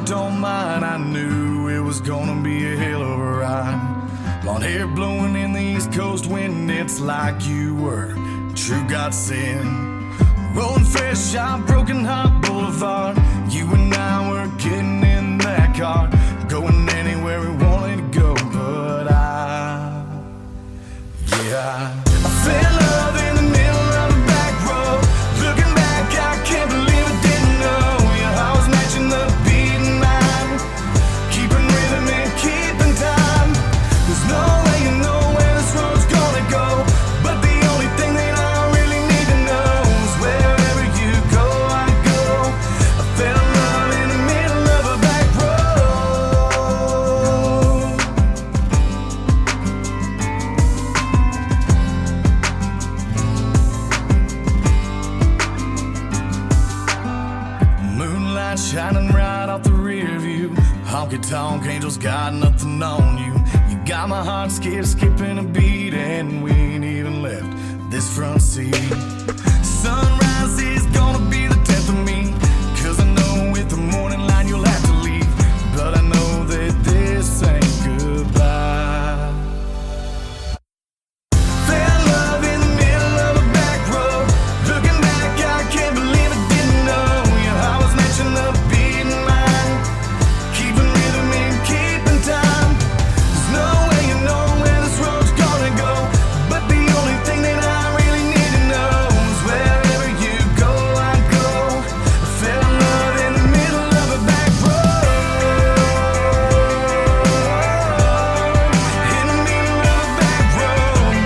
don't mind. I knew it was gonna be a hell of a ride. Blonde hair blowing in the East Coast wind, it's like you were true godsend. Rolling fresh out Broken Heart Boulevard, you and I were getting in that car, going anywhere we wanted to go. But I fell in love in the middle of a back road. Looking back, I can't believe I didn't know. Yeah, I was matching the beat in mind, keeping rhythm and keeping time. There's no way you know where this road's gonna go, but the only thing that I really need to know is wherever you go, I go. I fell in love in the middle of a back road. Moonlight shining right off the rear view. Honky tonk angels got nothing on you. You got my heart scared, skipping a beat, and we ain't even left this front seat. Sunrise is gonna be the death of me, 'cause I know with the morning light you'll have to leave. But I know that this ain't goodbye. Fell in love in the middle of a back road. Looking back, I can't believe I didn't know. Yeah, I was matching the beat in mind, keeping rhythm and keeping time. There's no way you know where this road's gonna go, but the only thing that I really need to know is wherever you go, I go. I fell in love in the middle of a back road. In the middle of a back road.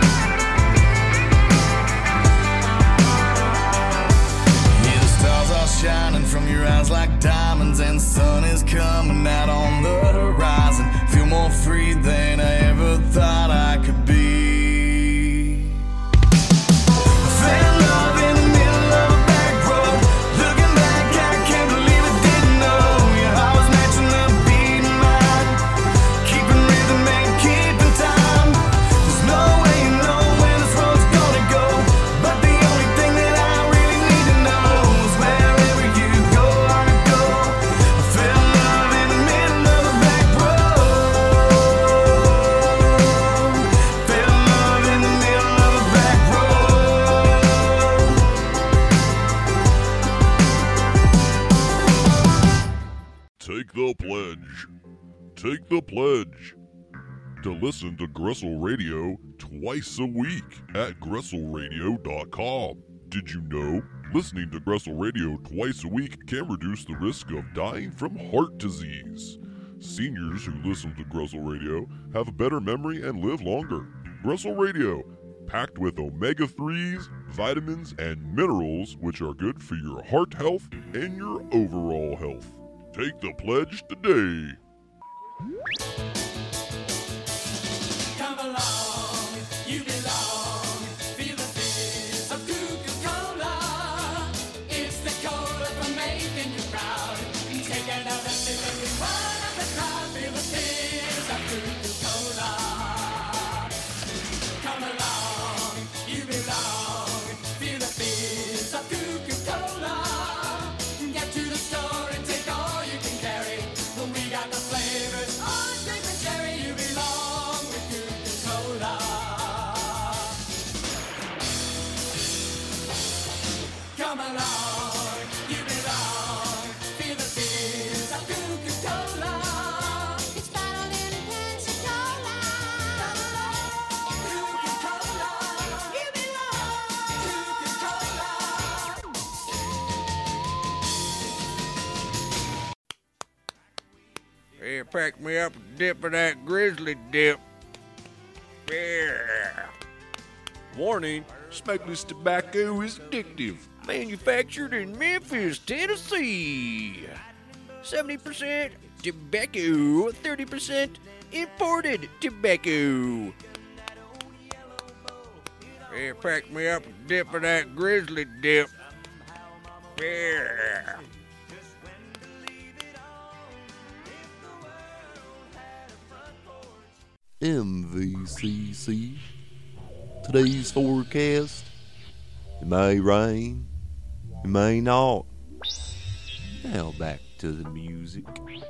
Yeah, the stars are shining from your eyes like diamonds, and the sun is coming out on the horizon. Feel more free than I ever thought I could be. I fell in love in the middle of a back road. Looking back, I can't believe I didn't know. Yeah, I was matching the beat in mind, keeping rhythm and keeping time. There's no way you know where this road's gonna go, but the only thing that I really need to know is wherever you go, I go. I fell in love in the middle of a back road. Fell in love in the middle of a back road. Take the pledge. Take the pledge to listen to Gristle Radio twice a week at gristleradio.com. Did you know listening to Gristle Radio twice a week can reduce the risk of dying from heart disease? Seniors who listen to Gristle Radio have a better memory and live longer. Gristle Radio, packed with omega-3s, vitamins, and minerals which are good for your heart health and your overall health. Take the pledge today. Come along, you belong. Feel the fizz of Coca-Cola. It's the cola for making you proud. Take another sip and be one of the crowd. Feel the fizz of Coca-Cola. Come along, you belong. Feel the fizz of Coca-Cola. Get to the store and take all you can carry. We got the flavors, orange, grape, and cherry. You belong with Coca-Cola. Come along, you belong. Feel the fizz of Coca-Cola. It's bottled in Pensacola. Coca-Cola. You belong. Coca-Cola. Yeah, pack me up a dip of that grizzly dip. Yeah. Warning, smokeless tobacco is addictive. Manufactured in Memphis, Tennessee. 70% tobacco, 30% imported tobacco. Yeah, pack me up a dip of that grizzly dip. Yeah. MVCC. Today's forecast. It may rain. It may not. Now back to the music.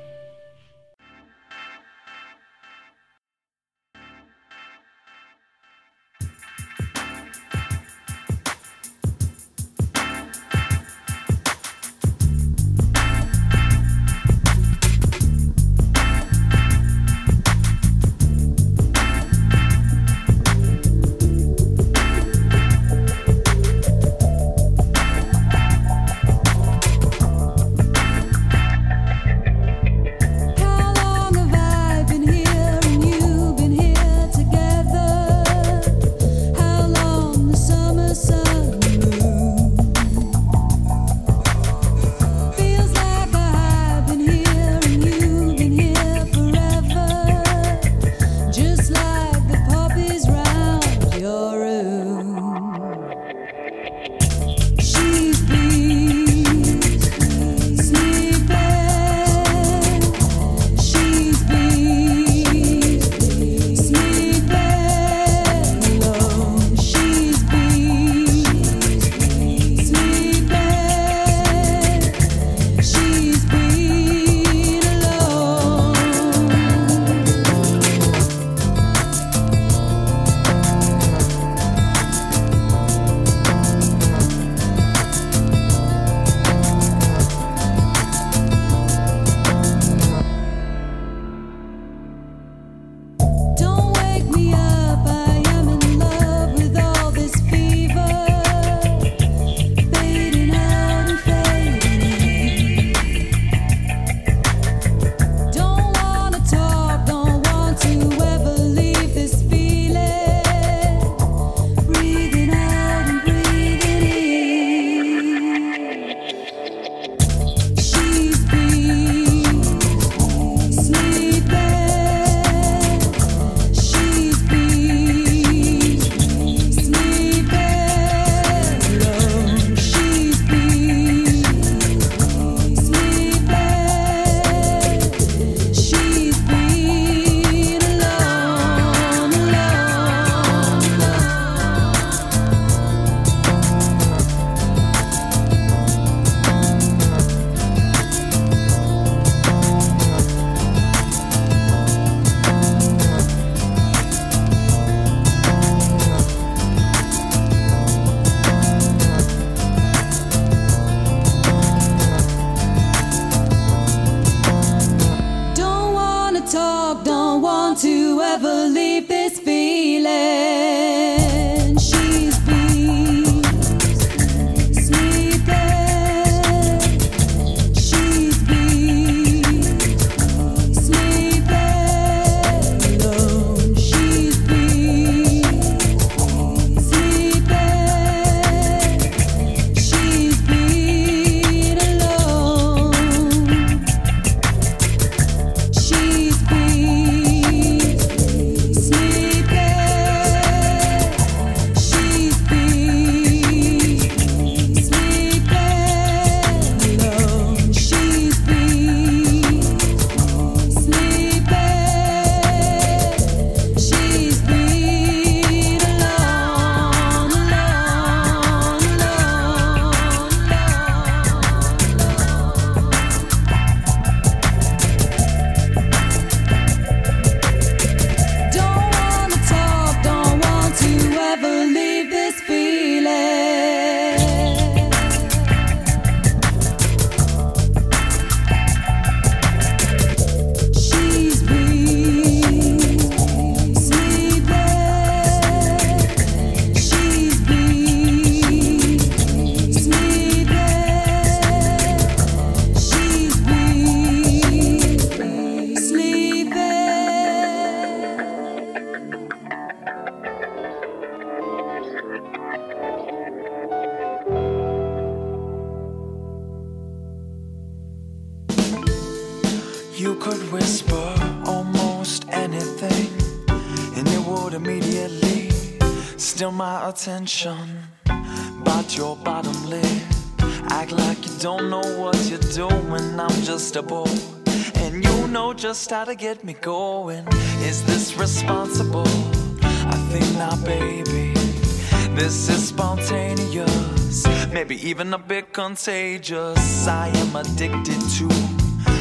You could whisper almost anything, and it would immediately steal my attention. Bite your bottom lip, act like you don't know what you're doing. I'm just a boy, and you know just how to get me going. Is this responsible? I think not, baby. This is spontaneous, maybe even a bit contagious. I am addicted to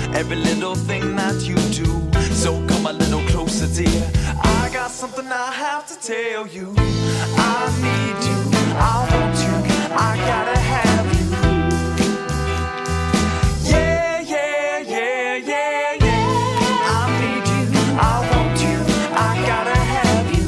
every little thing that you do. So come a little closer, dear. I got something I have to tell you. I need you, I want you, I gotta have you. Yeah, yeah, yeah, yeah, yeah. I need you, I want you, I gotta have you.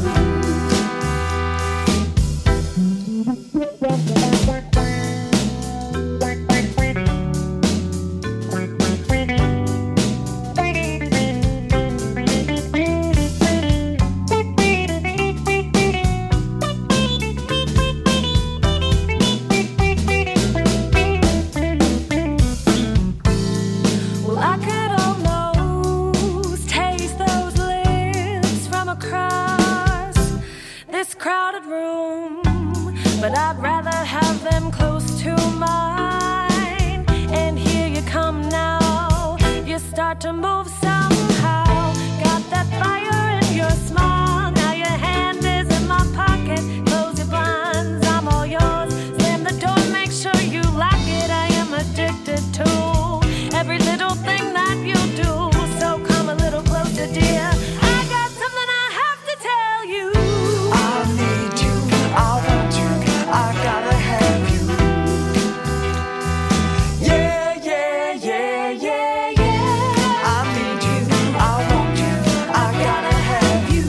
Well, I could almost taste those lips from across this crowded room, but I'd rather have them close to mine. And here you come now, you start to move somehow. Got that fire in your smile, now your hand is in my pocket. Close your blinds, I'm all yours. Slam the door, make sure you like it. I am addicted to every little thing that you do. So come a little closer, dear. I got something I have to tell you. I need you, I want you, I gotta have you. Yeah, yeah, yeah, yeah, yeah. I need you, I want you, I gotta have you.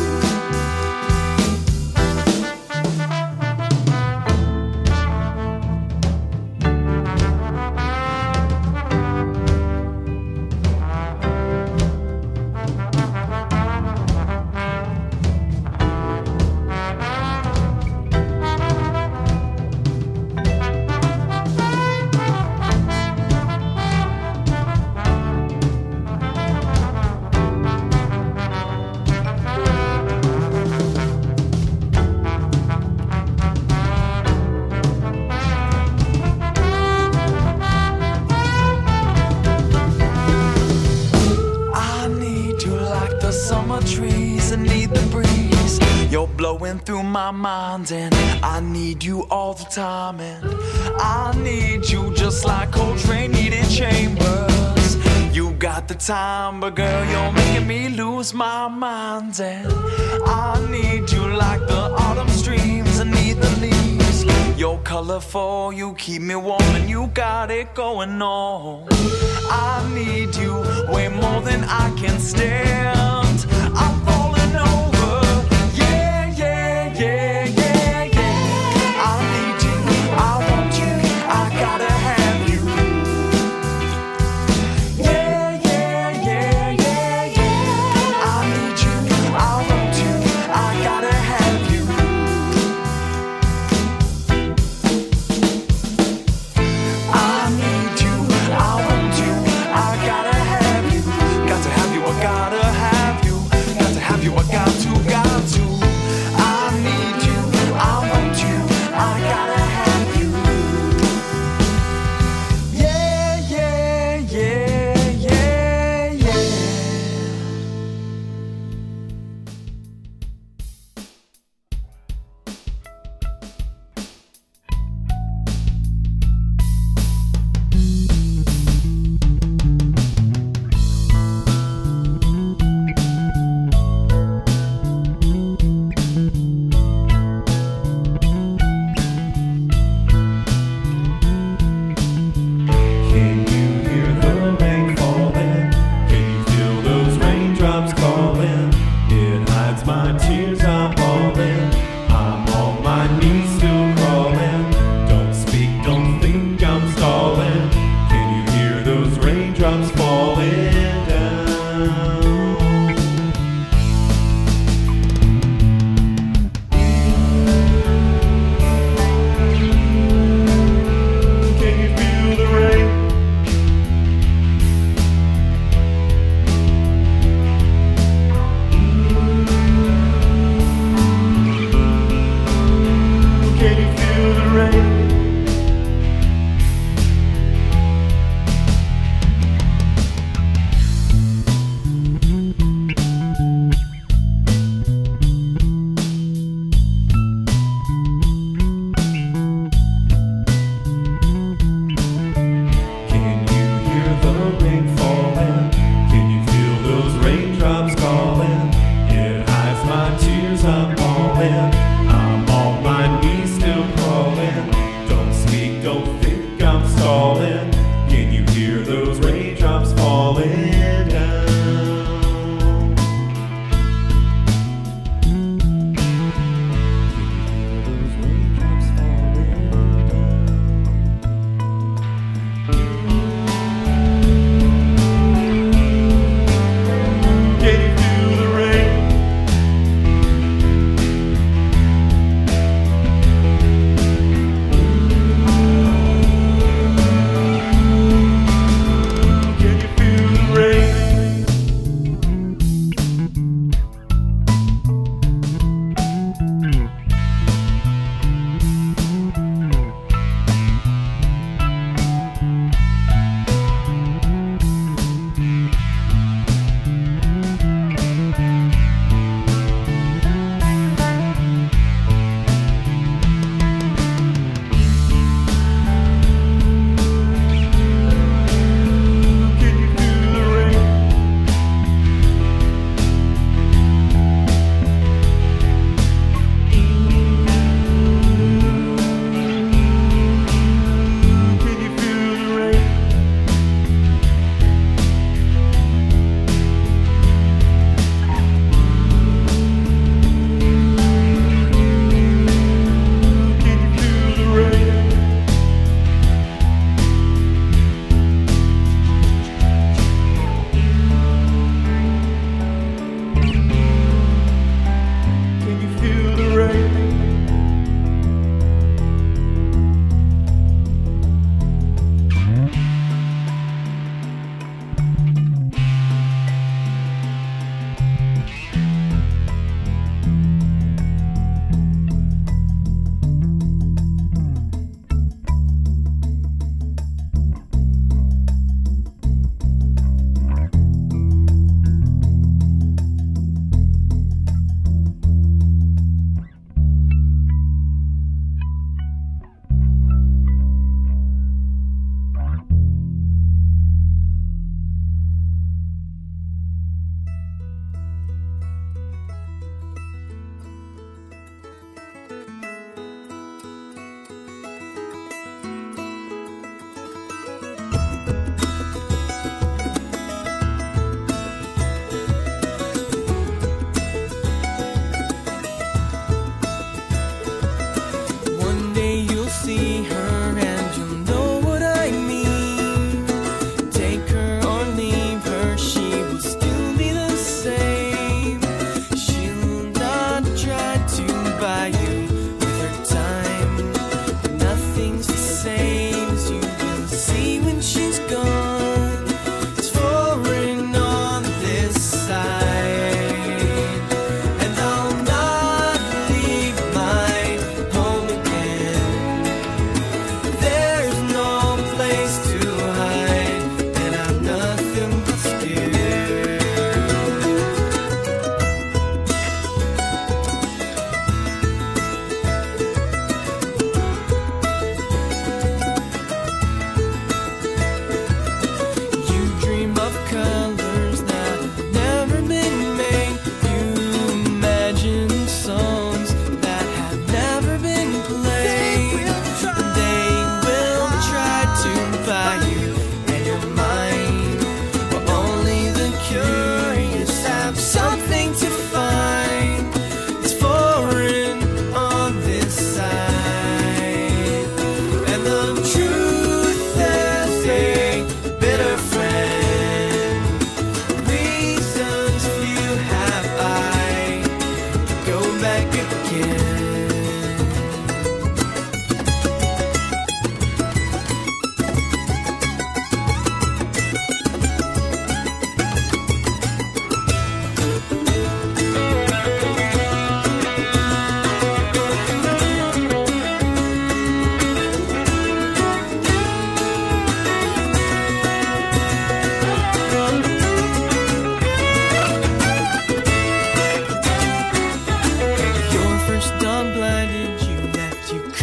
I need you like the summer trees. I need the breeze. You're blowing through my mind, and I need you all the time. And I need you just like Coltrane needed Chambers. You got the time, but girl, you're making me lose my mind. And I need you like the autumn streams. I need the leaves. You're colorful, you keep me warm, and you got it going on. I need you way more than I can stand. I'm falling over. Yeah, yeah, yeah, yeah, yeah. I need you, I want you, I gotta have you. Yeah, yeah, yeah, yeah, yeah. I need you, I want you, I gotta have you. I need you, I want you, I gotta have you. Got to have you, I gotta have you. Got to have you, I got to. I need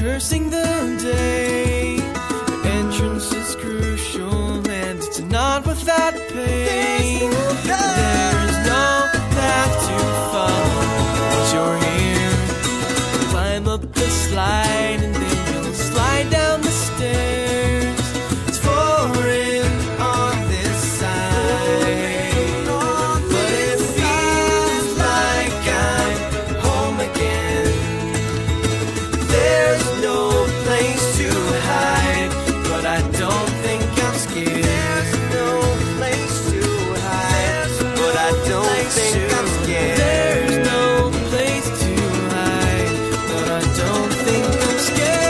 cursing the day. The entrance is crucial and it's not without pain. There's no path to follow once you're here. Climb up the slide and then you'll slide down the stairs. It's foreign on this side, but it feels like I'm home again. There's no place to hide, but I don't think I'm scared. There's no place to hide, but I don't think I'm scared. There's no place to hide, but I don't think I'm scared.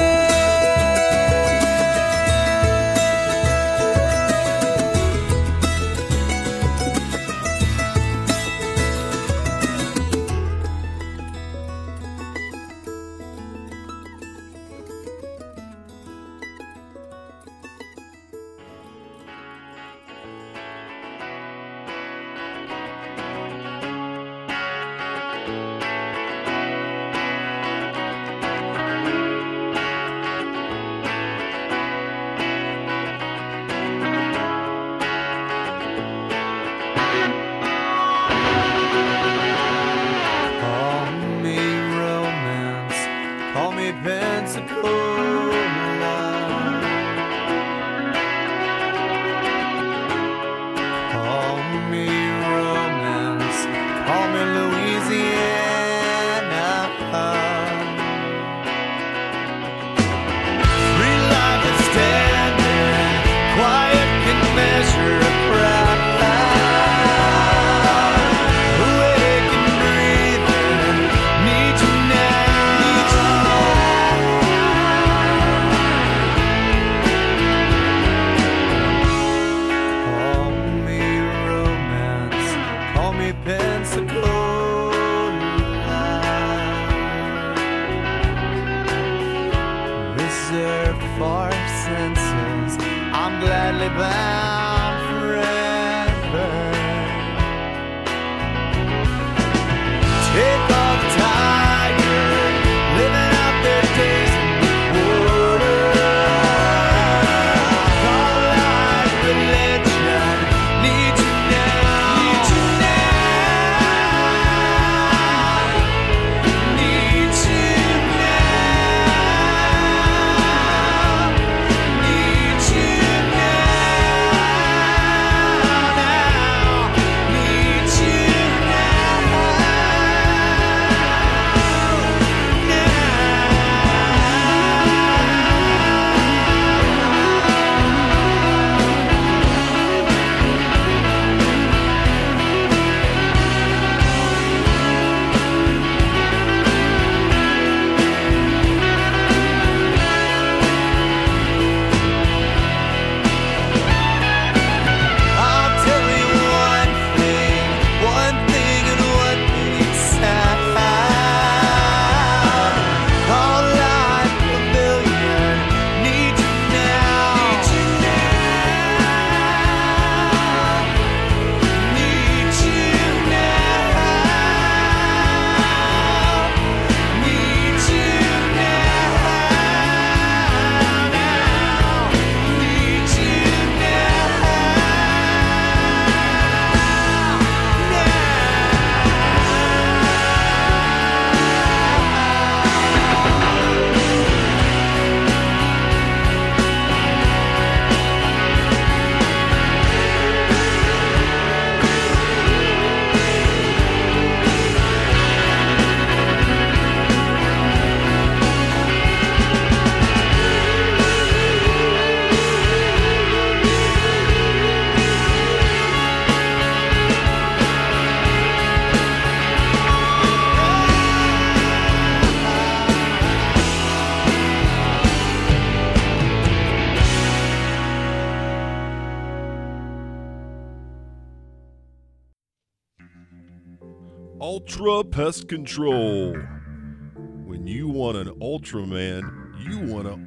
Call me romance, call me Pensacola. Call me romance, call me Louisiana. Free life is standing, quiet can measure a crowd. Awake and breathing, need you now. Call me romance, call me Pensacola. Reserved for senses, I'm gladly bound forever. Take all the tired, living out their days in the water. Call life religion, need you now. Need you now. Need you now. Need you now. Need you I'll tell you one thing and one thing sad. All life pavilion, need you now. Need you now. Need you now. Need you now. Need you Ultra Pest Control. When you want an Ultraman, you want an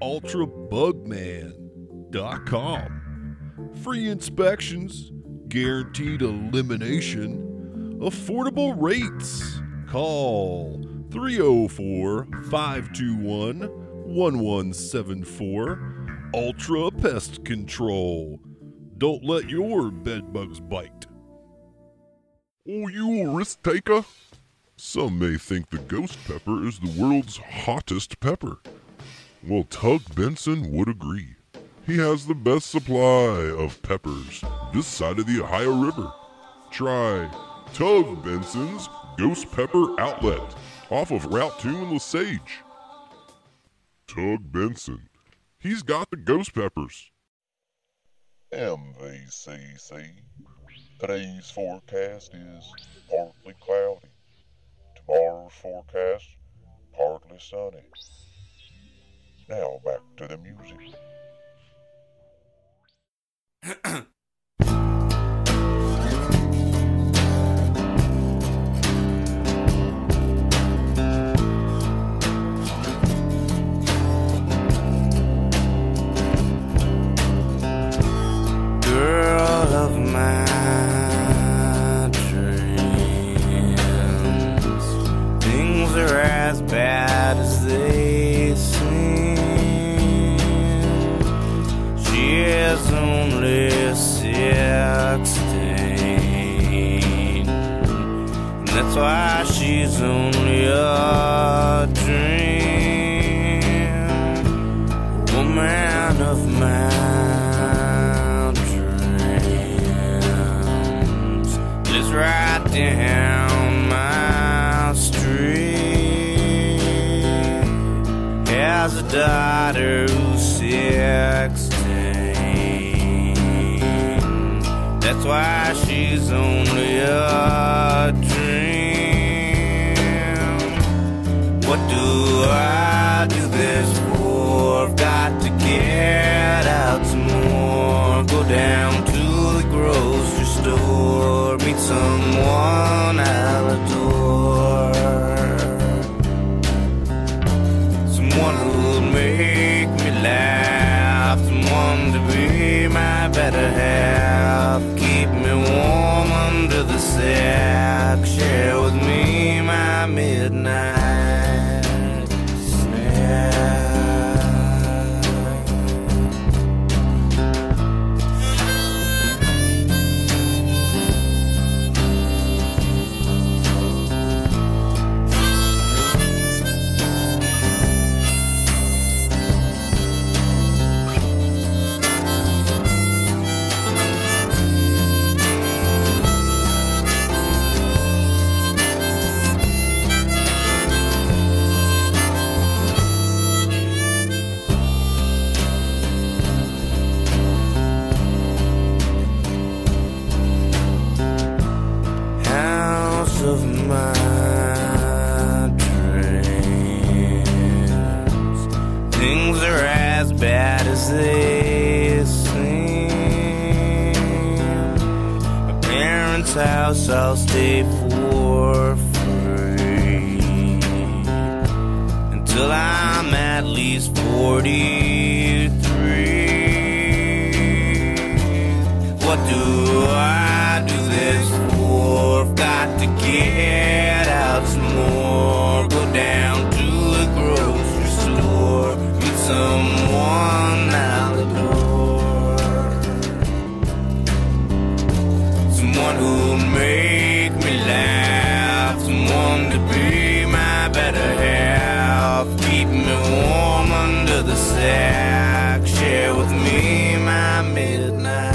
UltraBugman.com. Free inspections, guaranteed elimination, affordable rates. Call 304-521 1174 Ultra Pest Control. Don't let your bedbugs bite. Oh, you a risk taker? Some may think the ghost pepper is the world's hottest pepper. Well, Tug Benson would agree. He has the best supply of peppers this side of the Ohio River. Try Tug Benson's Ghost Pepper Outlet off of Route 2 in Lesage. Tug Benson. He's got the ghost peppers. MVCC. Today's forecast is partly cloudy. Tomorrow's forecast, partly sunny. Now back to the music. Girl of my dreams, things are as bad as they seem. She is only 16, and that's why she's only a dream. Woman of my lives right down my street. Has a daughter who's 16. That's why she's only a dream. What do I do this for? I've got to get out some more. Go down to the grocery store, meet someone I'll adore. Someone who'll make me laugh, someone to be my better half. Keep me warm under the sack, share with me my midnight snack. Of my dreams, things are as bad as they seem. My parents' house I'll stay for free until I'm at least 43. What do I do this for? I've got to get out some more. Go down to the grocery store, meet someone I'll adore. Someone who'll make me laugh, someone to be my better half. Keep me warm under the sack, share with me my midnight.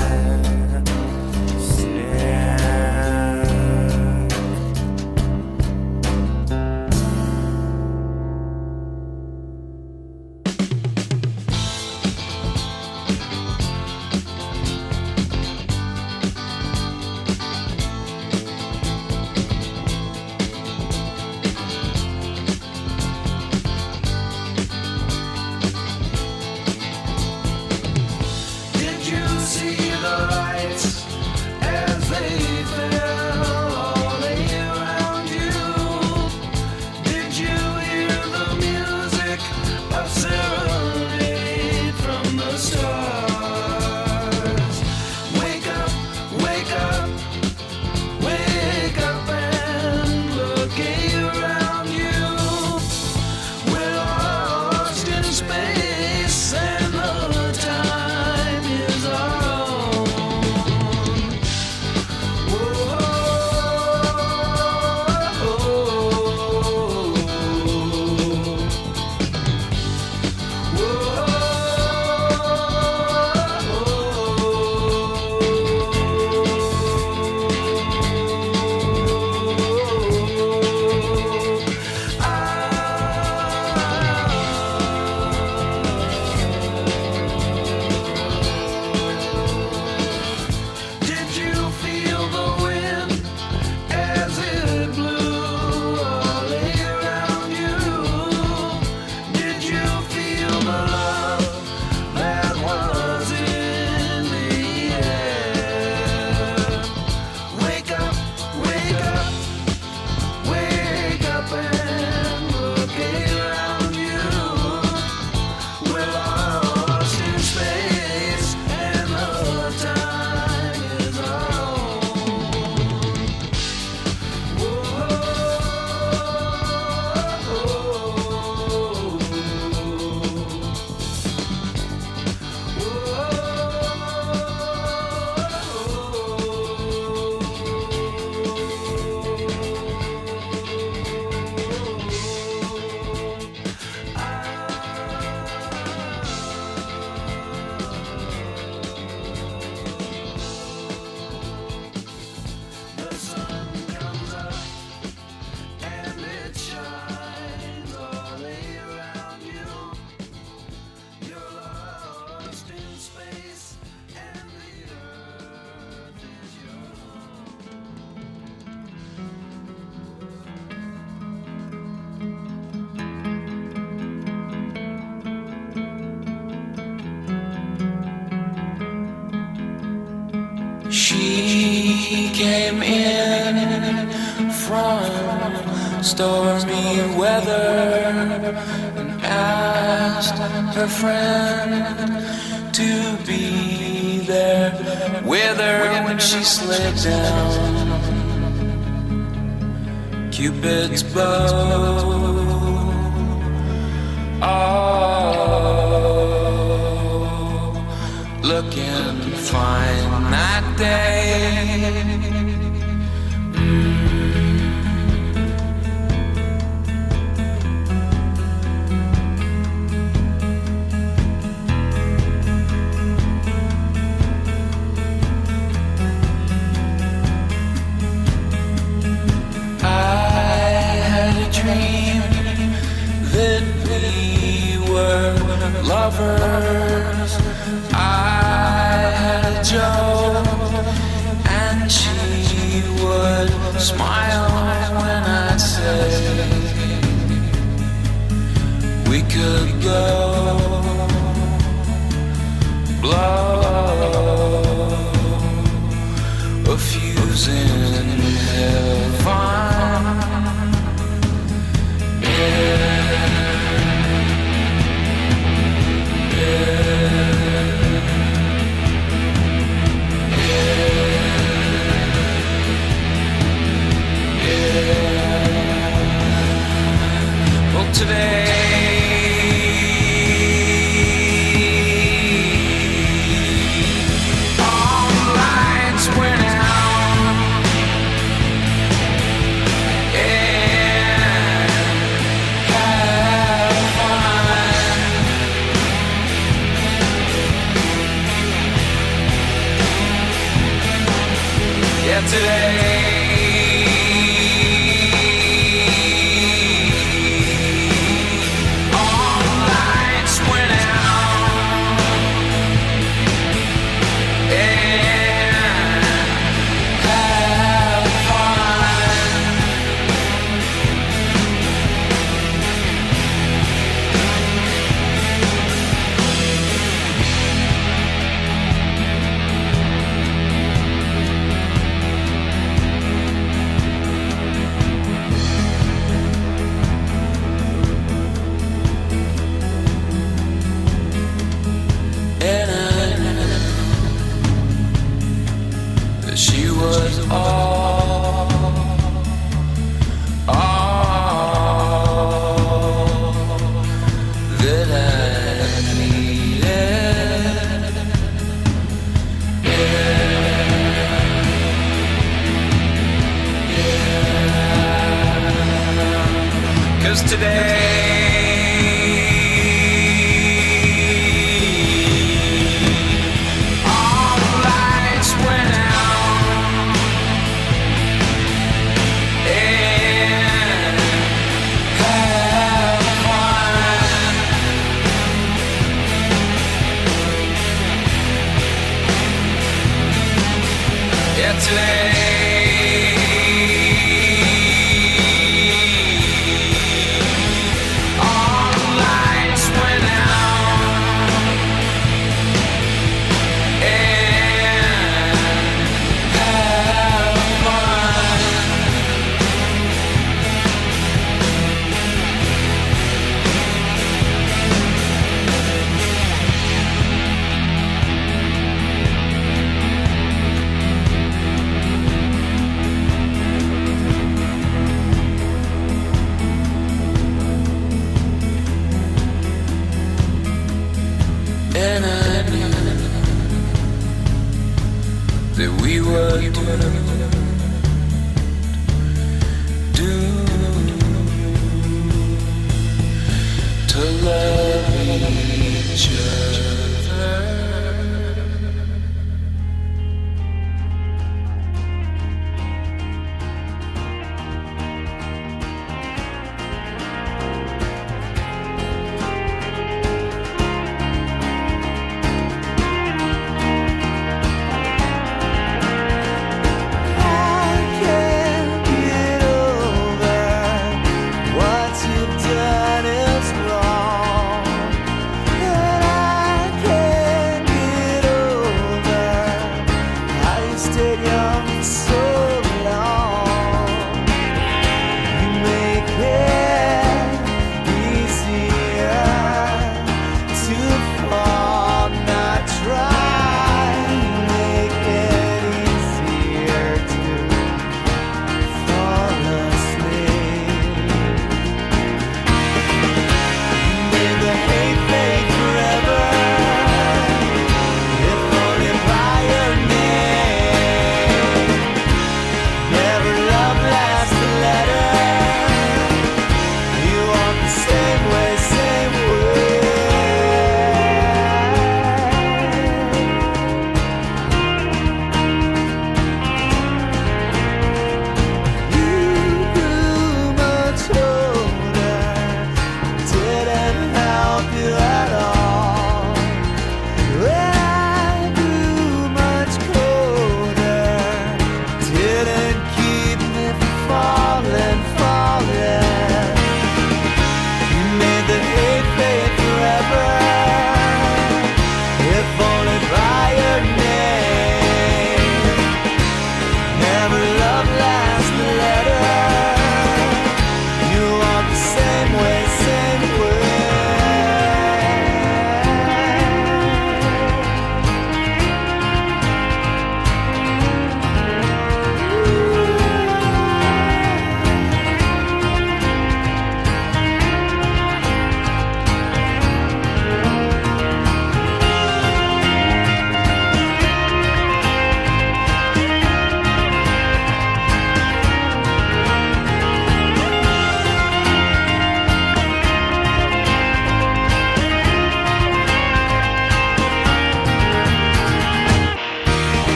came in from stormy weather and asked her friend to be there with her when she slid down Cupid's bow. Oh, looking fine that day. Lovers, I had a joke, and she would smile when I'd say we could go blow a fuse in heaven. Yeah. Today, all the lights went out and have fun. Yeah, today. What you've done is wrong, and I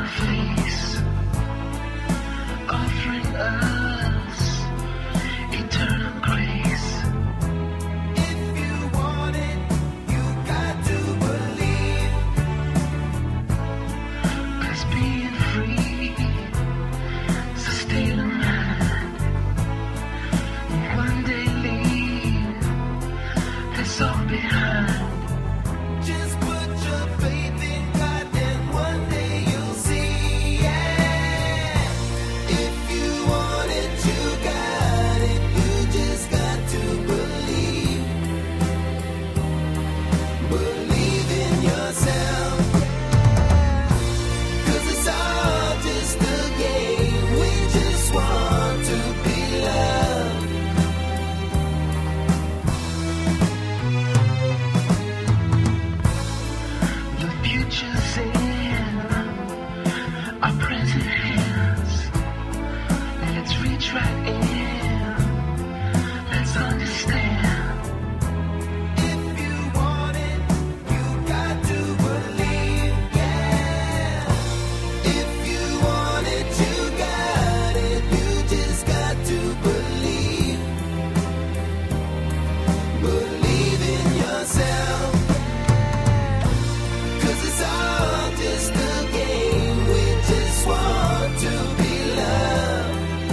face, offering us eternal grace. If you want it, you got to believe. 'Cause being free is a state of mind. One day leave this all behind. Just put your faith in God and one day you'll see. Yeah. If you want it, you got it. You just got to believe. Believe in yourself. 'Cause it's all just a game. We just want to be loved. The future's in our present hands. Let's reach right in. Let's understand. If you want it, you got to believe. Yeah. If you want it, you got it. You just got to believe. Believe in yourself. 'Cause it's all just a game. We just want to be loved.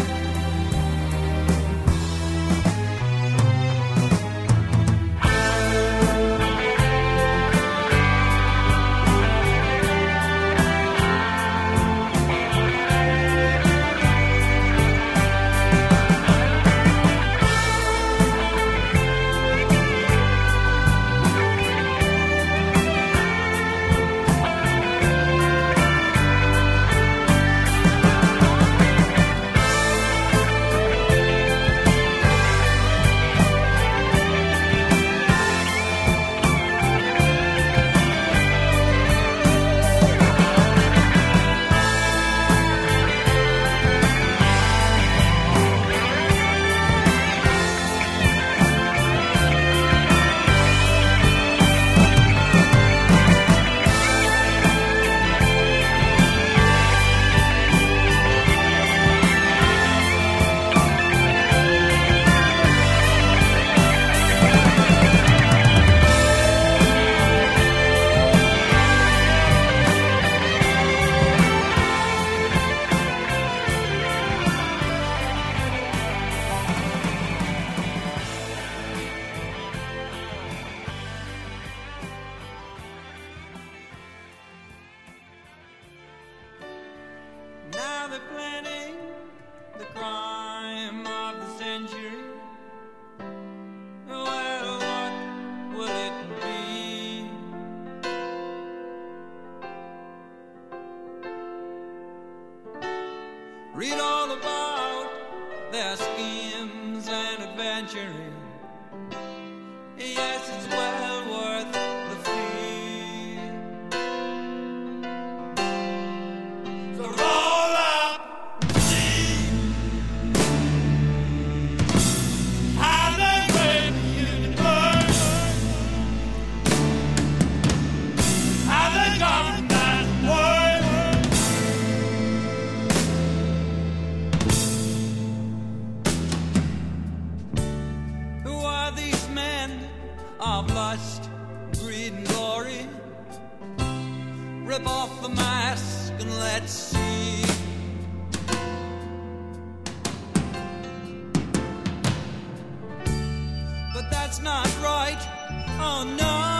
Now they're planning the crime of the century. Well, what will it be? Read all about their schemes and adventuring. Yes, it's well worth the fee. So roll up, see how they break the universe, how they govern that world. Who are these men of lust, greed, and glory? Rip off the mask and let's see. But that's not right, oh no.